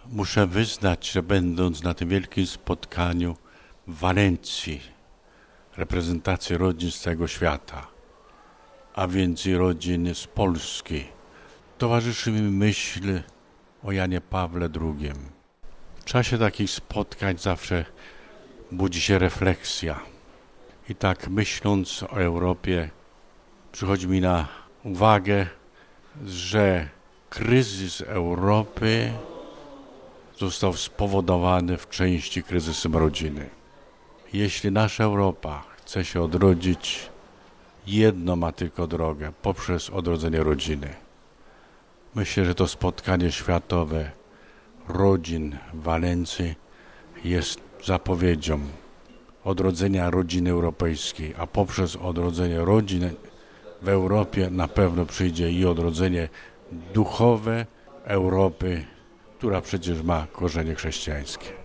Muszę wyznać, że będąc na tym wielkim spotkaniu w Walencji, reprezentacji rodzin z całego świata, a więc i rodzin z Polski, towarzyszy mi myśl o Janie Pawle II. W czasie takich spotkań zawsze budzi się refleksja. I tak myśląc o Europie, przychodzi mi na uwagę, że kryzys Europy został spowodowany w części kryzysem rodziny. Jeśli nasza Europa chce się odrodzić, jedno ma tylko drogę, poprzez odrodzenie rodziny. Myślę, że to spotkanie światowe rodzin w Walencji jest zapowiedzią odrodzenia rodziny europejskiej, a poprzez odrodzenie rodzin w Europie na pewno przyjdzie i odrodzenie duchowe Europy, która przecież ma korzenie chrześcijańskie.